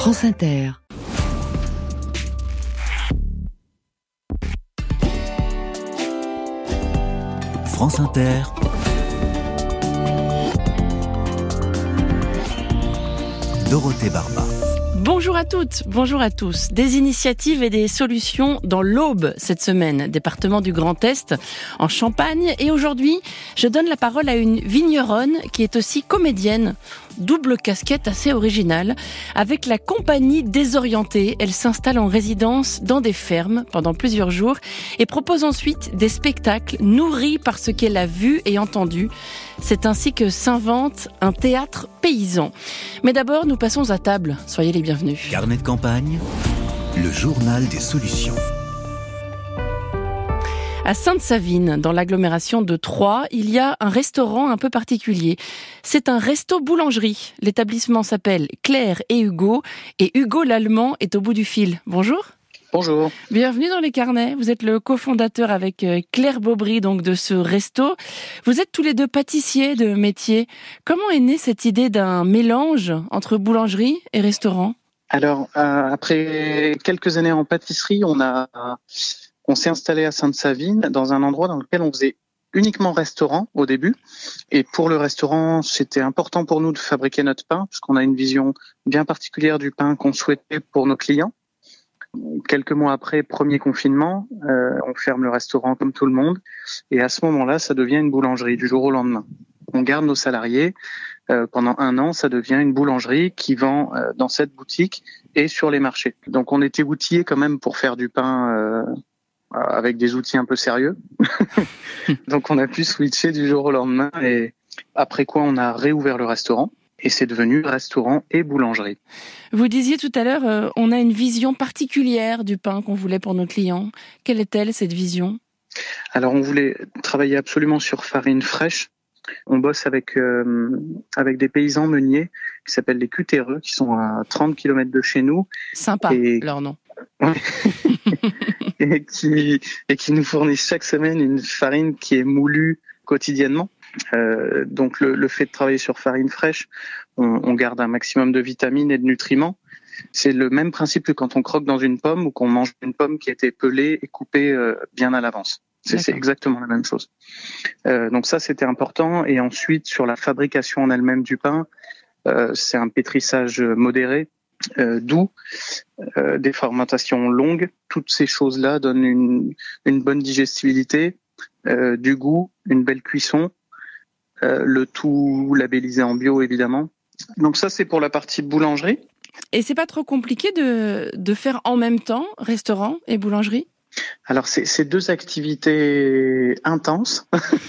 France Inter. France Inter. Dorothée Barba. Bonjour à toutes, bonjour à tous. Des initiatives et des solutions dans l'Aube cette semaine, département du Grand Est, en Champagne. Et aujourd'hui, je donne la parole à une vigneronne qui est aussi comédienne. Double casquette assez originale. Avec la compagnie Désorientée, elle s'installe en résidence dans des fermes pendant plusieurs jours et propose ensuite des spectacles nourris par ce qu'elle a vu et entendu. C'est ainsi que s'invente un théâtre paysan. Mais d'abord, nous passons à table. Soyez les bienvenus. Carnet de campagne, le journal des solutions. À Sainte-Savine, dans l'agglomération de Troyes, il y a un restaurant un peu particulier. C'est un resto-boulangerie. L'établissement s'appelle Claire et Hugo l'Allemand est au bout du fil. Bonjour. Bonjour. Bienvenue dans les carnets. Vous êtes le cofondateur avec Claire Bobry donc de ce resto. Vous êtes tous les deux pâtissiers de métier. Comment est née cette idée d'un mélange entre boulangerie et restaurant ? Alors, après quelques années en pâtisserie, on s'est installé à Sainte-Savine dans un endroit dans lequel on faisait uniquement restaurant au début. Et pour le restaurant, c'était important pour nous de fabriquer notre pain, puisqu'on a une vision bien particulière du pain qu'on souhaitait pour nos clients. Quelques mois après, premier confinement, on ferme le restaurant comme tout le monde. Et à ce moment-là, ça devient une boulangerie du jour au lendemain. On garde nos salariés. Pendant 1 an, ça devient une boulangerie qui vend dans cette boutique et sur les marchés. Donc on était outillés quand même pour faire du pain avec des outils un peu sérieux. Donc on a pu switcher du jour au lendemain. Et après quoi, on a réouvert le restaurant. Et c'est devenu restaurant et boulangerie. Vous disiez tout à l'heure, on a une vision particulière du pain qu'on voulait pour nos clients. Quelle est-elle, cette vision ? Alors, on voulait travailler absolument sur farine fraîche. On bosse avec des paysans meuniers qui s'appellent les Cutéreux, qui sont à 30 km de chez nous. Sympa, leur nom. et qui nous fournissent chaque semaine une farine qui est moulue quotidiennement. Donc le fait de travailler sur farine fraîche, on garde un maximum de vitamines et de nutriments. C'est le même principe que quand on croque dans une pomme ou qu'on mange une pomme qui a été pelée et coupée bien à l'avance. C'est exactement la même chose. Donc ça, c'était important. Et ensuite, sur la fabrication en elle-même du pain, c'est un pétrissage modéré, doux, des fermentations longues. Toutes ces choses-là donnent une bonne digestibilité, du goût, une belle cuisson. Le tout labellisé en bio, évidemment. Donc ça, c'est pour la partie boulangerie. Et c'est pas trop compliqué de faire en même temps restaurant et boulangerie ? Alors, c'est 2 activités intenses.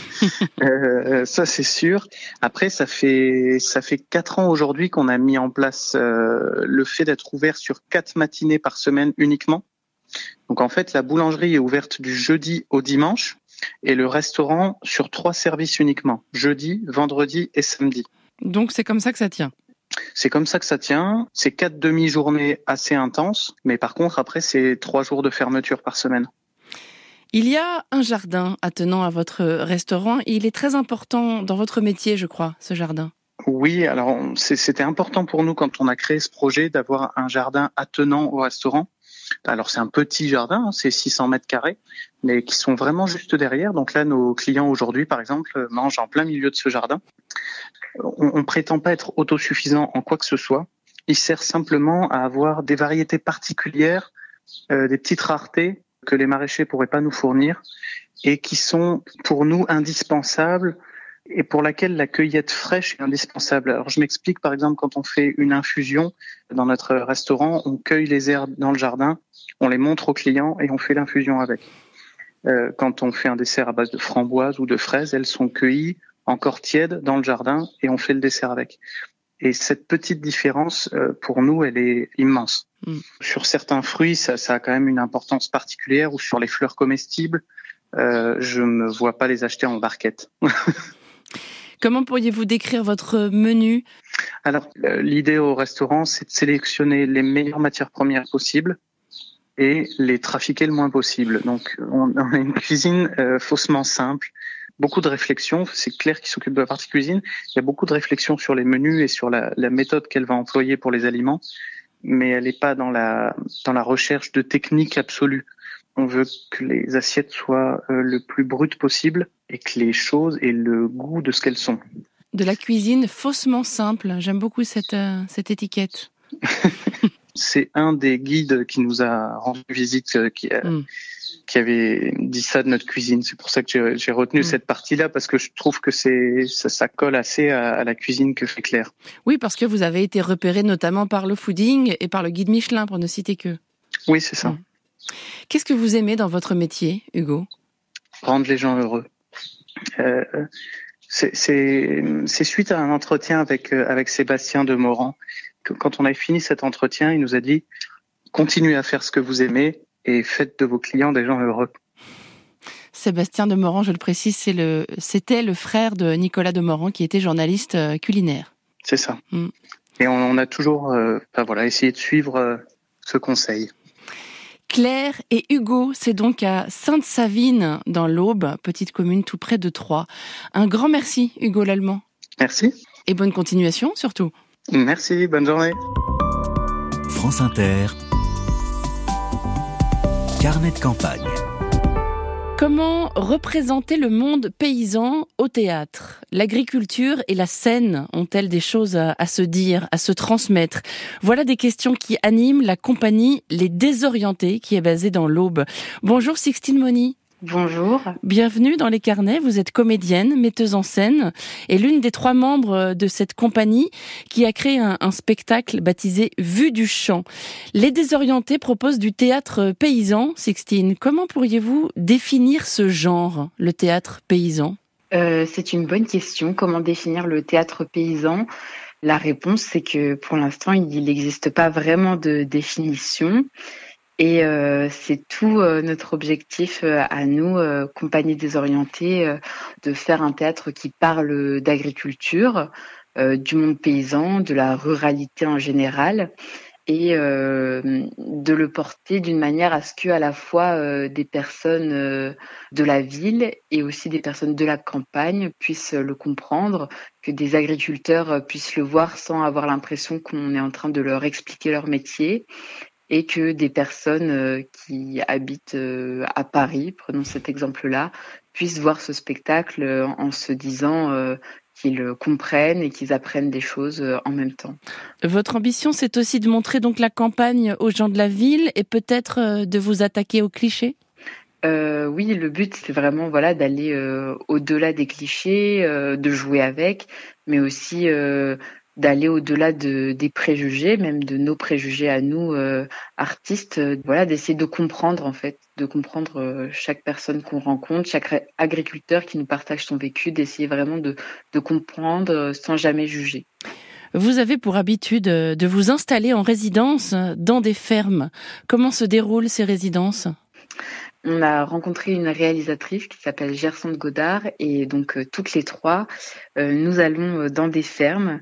Ça, c'est sûr. Après, ça fait 4 ans aujourd'hui qu'on a mis en place le fait d'être ouvert sur 4 matinées par semaine uniquement. Donc, en fait, la boulangerie est ouverte du jeudi au dimanche. Et le restaurant sur 3 services uniquement, jeudi, vendredi et samedi. Donc c'est comme ça que ça tient ? C'est comme ça que ça tient. C'est 4 demi-journées assez intenses, mais par contre après c'est 3 jours de fermeture par semaine. Il y a un jardin attenant à votre restaurant. Il est très important dans votre métier, je crois, ce jardin. Oui, alors c'était important pour nous quand on a créé ce projet d'avoir un jardin attenant au restaurant. Alors c'est un petit jardin, c'est 600 mètres carrés, mais qui sont vraiment juste derrière. Donc là, nos clients aujourd'hui, par exemple, mangent en plein milieu de ce jardin. On prétend pas être autosuffisant en quoi que ce soit. Il sert simplement à avoir des variétés particulières, des petites raretés que les maraîchers pourraient pas nous fournir et qui sont pour nous indispensables et pour laquelle la cueillette fraîche est indispensable. Alors je m'explique, par exemple, quand on fait une infusion dans notre restaurant, on cueille les herbes dans le jardin, on les montre aux clients et on fait l'infusion avec. Quand on fait un dessert à base de framboises ou de fraises, elles sont cueillies encore tièdes dans le jardin et on fait le dessert avec. Et cette petite différence, pour nous, elle est immense. Sur certains fruits, ça a quand même une importance particulière, ou sur les fleurs comestibles, je ne vois pas les acheter en barquette. Comment pourriez-vous décrire votre menu ? Alors, l'idée au restaurant, c'est de sélectionner les meilleures matières premières possibles et les trafiquer le moins possible. Donc, on a une cuisine faussement simple, beaucoup de réflexions. C'est Claire qui s'occupe de la partie cuisine. Il y a beaucoup de réflexions sur les menus et sur la méthode qu'elle va employer pour les aliments. mais elle n'est pas dans la recherche de technique absolue. On veut que les assiettes soient le plus brutes possible et que les choses aient le goût de ce qu'elles sont. De la cuisine faussement simple. J'aime beaucoup cette étiquette. C'est un des guides qui nous a rendu visite qui avait dit ça de notre cuisine. C'est pour ça que j'ai retenu cette partie-là, parce que je trouve que ça colle assez à la cuisine que fait Claire. Oui, parce que vous avez été repéré notamment par le fooding et par le guide Michelin, pour ne citer que. Oui, c'est ça. Qu'est-ce que vous aimez dans votre métier, Hugo ? Rendre les gens heureux. C'est suite à un entretien avec Sébastien de Morand. Quand on a fini cet entretien, il nous a dit « Continuez à faire ce que vous aimez et faites de vos clients des gens heureux ». Sébastien de Morand, je le précise, c'était le frère de Nicolas de Morand qui était journaliste culinaire. C'est ça. Et on a toujours essayé de suivre ce conseil. Claire et Hugo, c'est donc à Sainte-Savine, dans l'Aube, petite commune tout près de Troyes. Un grand merci, Hugo Lallemand. Merci. Et bonne continuation, surtout. Merci, bonne journée. France Inter, carnet de campagne. Comment représenter le monde paysan au théâtre ? L'agriculture et la scène ont-elles des choses à se dire, à se transmettre ? Voilà des questions qui animent la compagnie Les Désorientés, qui est basée dans l'Aube. Bonjour Sixtine Moni. Bonjour. Bienvenue dans Les Carnets, vous êtes comédienne, metteuse en scène et l'une des 3 membres de cette compagnie qui a créé un spectacle baptisé Vue du champ. Les Désorientés proposent du théâtre paysan. Sixtine, comment pourriez-vous définir ce genre, le théâtre paysan ? C'est une bonne question. Comment définir le théâtre paysan ? La réponse, c'est que pour l'instant, il n'existe pas vraiment de définition. Et c'est tout notre objectif à nous, Compagnie Désorientée, de faire un théâtre qui parle d'agriculture, du monde paysan, de la ruralité en général, et de le porter d'une manière à ce que à la fois des personnes de la ville et aussi des personnes de la campagne puissent le comprendre, que des agriculteurs puissent le voir sans avoir l'impression qu'on est en train de leur expliquer leur métier. Et que des personnes qui habitent à Paris, prenons cet exemple-là, puissent voir ce spectacle en se disant qu'ils comprennent et qu'ils apprennent des choses en même temps. Votre ambition, c'est aussi de montrer donc la campagne aux gens de la ville et peut-être de vous attaquer aux clichés ? Oui, le but, c'est vraiment d'aller au-delà des clichés, de jouer avec, mais aussi d'aller au-delà des préjugés, même de nos préjugés à nous, artistes, d'essayer de comprendre en fait, de comprendre chaque personne qu'on rencontre, chaque agriculteur qui nous partage son vécu, d'essayer vraiment de comprendre sans jamais juger. Vous avez pour habitude de vous installer en résidence dans des fermes. Comment se déroulent ces résidences ? On a rencontré une réalisatrice qui s'appelle Gerson de Godard et donc toutes les 3, nous allons dans des fermes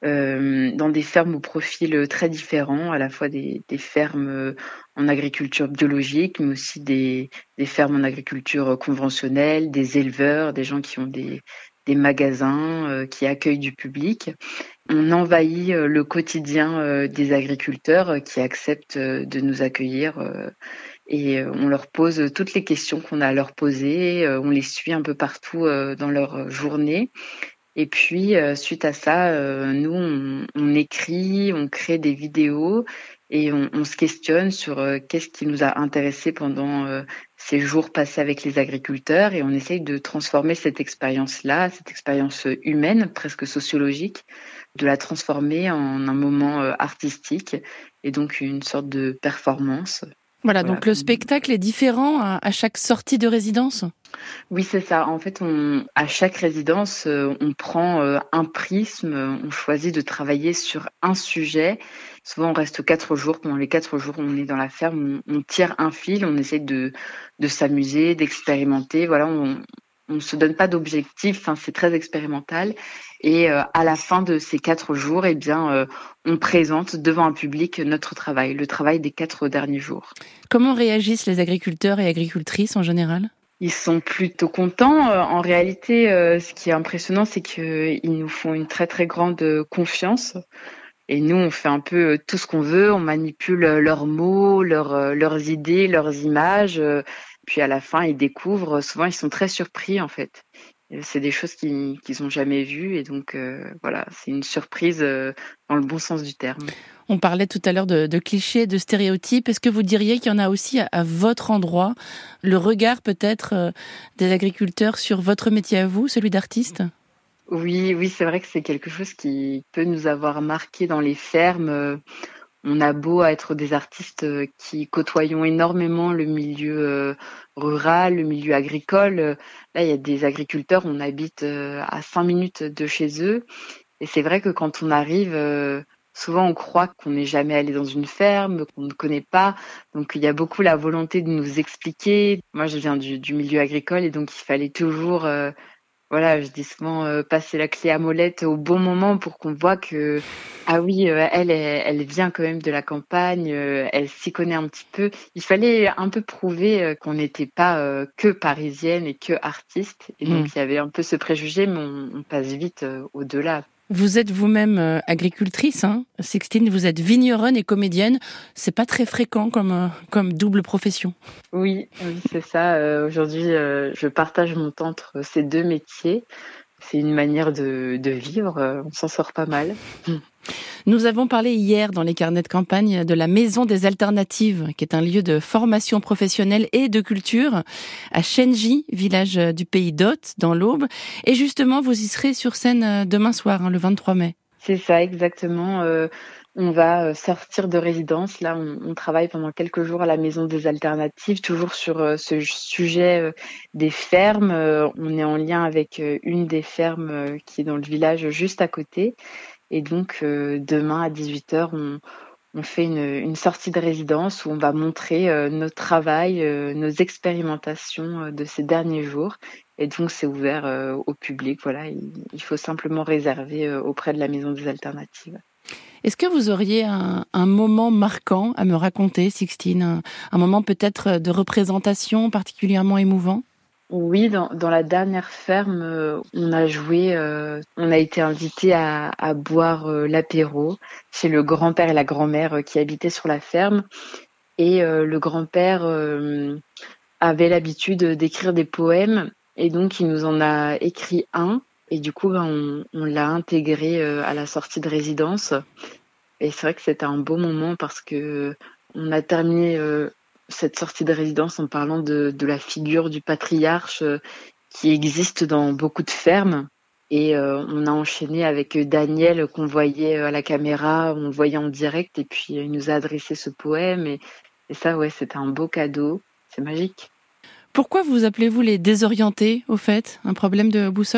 au profil très différent, à la fois des fermes en agriculture biologique, mais aussi des fermes en agriculture conventionnelle, des éleveurs, des gens qui ont des magasins qui accueillent du public. On envahit le quotidien des agriculteurs qui acceptent de nous accueillir et on leur pose toutes les questions qu'on a à leur poser, on les suit un peu partout dans leur journée. Et puis, suite à ça, nous, on écrit, on crée des vidéos et on se questionne sur qu'est-ce qui nous a intéressés pendant ces jours passés avec les agriculteurs et on essaye de transformer cette expérience-là, cette expérience humaine, presque sociologique, de la transformer en un moment artistique et donc une sorte de performance. Voilà, donc le spectacle est différent à chaque sortie de résidence ? Oui, c'est ça. En fait, à chaque résidence, on prend un prisme, on choisit de travailler sur un sujet. Souvent, on reste 4 jours. Pendant les 4 jours, on est dans la ferme, on tire un fil, on essaie de s'amuser, d'expérimenter. Voilà, on se donne pas d'objectif, c'est très expérimental. Et à la fin de ces 4 jours, on présente devant un public notre travail, le travail des 4 derniers jours. Comment réagissent les agriculteurs et agricultrices en général ? Ils sont plutôt contents. En réalité, ce qui est impressionnant, c'est qu'ils nous font une très très grande confiance. Et nous, on fait un peu tout ce qu'on veut, on manipule leurs mots, leurs idées, leurs images. Puis à la fin, ils découvrent. Souvent, ils sont très surpris en fait. C'est des choses qu'ils n'ont jamais vues et donc voilà, c'est une surprise dans le bon sens du terme. On parlait tout à l'heure de clichés, de stéréotypes. Est-ce que vous diriez qu'il y en a aussi à votre endroit, le regard peut-être des agriculteurs sur votre métier à vous, celui d'artiste ? Oui, c'est vrai que c'est quelque chose qui peut nous avoir marqué dans les fermes. On a beau être des artistes qui côtoyons énormément le milieu rural, le milieu agricole. Là, il y a des agriculteurs, on habite à 5 minutes de chez eux. Et c'est vrai que quand on arrive, souvent on croit qu'on n'est jamais allé dans une ferme, qu'on ne connaît pas. Donc il y a beaucoup la volonté de nous expliquer. Moi, je viens du milieu agricole et donc il fallait toujours... Voilà, je dis souvent passer la clé à molette au bon moment pour qu'on voit que ah oui, elle vient quand même de la campagne, elle s'y connaît un petit peu. Il fallait un peu prouver qu'on n'était pas que parisienne et que artiste. Et donc il y avait un peu ce préjugé, mais on passe vite au-delà. Vous êtes vous-même agricultrice, hein, Sixtine, vous êtes vigneronne et comédienne. C'est pas très fréquent comme double profession. Oui, c'est ça. Aujourd'hui, je partage mon temps entre ces deux métiers. C'est une manière de vivre. On s'en sort pas mal. Nous avons parlé hier dans les carnets de campagne de la Maison des Alternatives, qui est un lieu de formation professionnelle et de culture à Shenji, village du pays d'Hôte, dans l'Aube. Et justement, vous y serez sur scène demain soir, le 23 mai. C'est ça, exactement. On va sortir de résidence. Là, on travaille pendant quelques jours à la Maison des Alternatives, toujours sur ce sujet des fermes. On est en lien avec une des fermes qui est dans le village juste à côté. Et donc, demain à 18h, on fait une sortie de résidence où on va montrer notre travail, nos expérimentations de ces derniers jours. Et donc, c'est ouvert au public. Voilà, il faut simplement réserver auprès de la Maison des Alternatives. Est-ce que vous auriez un moment marquant à me raconter, Sixtine, un moment peut-être de représentation particulièrement émouvant ? Oui, dans la dernière ferme, on a joué, on a été invité à boire l'apéro chez le grand-père et la grand-mère qui habitaient sur la ferme. Et le grand-père avait l'habitude d'écrire des poèmes et donc il nous en a écrit un. Et du coup, on l'a intégré à la sortie de résidence. Et c'est vrai que c'était un beau moment parce que on a terminé cette sortie de résidence en parlant de la figure du patriarche qui existe dans beaucoup de fermes. Et on a enchaîné avec Daniel qu'on voyait à la caméra, on le voyait en direct. Et puis il nous a adressé ce poème. Et ça, ouais, c'était un beau cadeau. C'est magique. Pourquoi vous appelez-vous les désorientés, au fait ? Un problème de boussole ?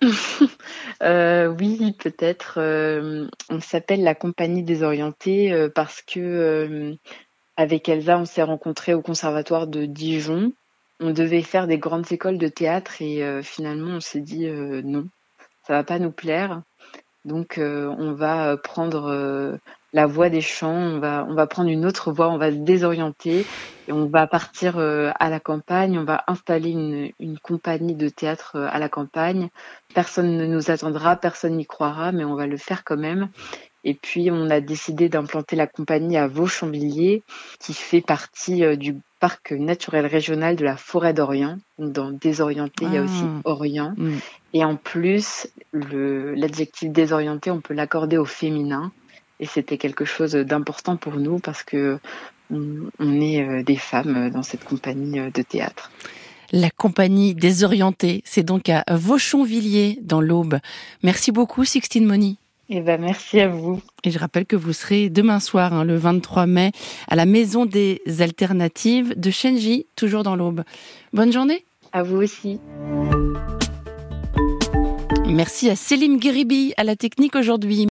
Oui, peut-être. On s'appelle la Compagnie Désorientée parce que avec Elsa, on s'est rencontrés au Conservatoire de Dijon. On devait faire des grandes écoles de théâtre et finalement, on s'est dit non, ça va pas nous plaire. Donc, on va prendre la voie des champs, on va prendre une autre voie, on va se désorienter et on va partir à la campagne, on va installer une compagnie de théâtre à la campagne. Personne ne nous attendra, personne n'y croira, mais on va le faire quand même. Et puis, on a décidé d'implanter la compagnie à Vaux-Chambilliers, qui fait partie du parc naturel régional de la Forêt d'Orient. Donc, dans désorienté, il y a aussi Orient. Et en plus, l'adjectif désorienté, on peut l'accorder au féminin. Et c'était quelque chose d'important pour nous parce que on est des femmes dans cette compagnie de théâtre. La Compagnie Désorientée, c'est donc à Vaux-Chambilliers, dans l'Aube. Merci beaucoup, Sixtine Moni. Eh ben, merci à vous. Et je rappelle que vous serez demain soir, le 23 mai, à la Maison des Alternatives de Shenji, toujours dans l'Aube. Bonne journée. À vous aussi. Merci à Céline Guéribi à la technique aujourd'hui.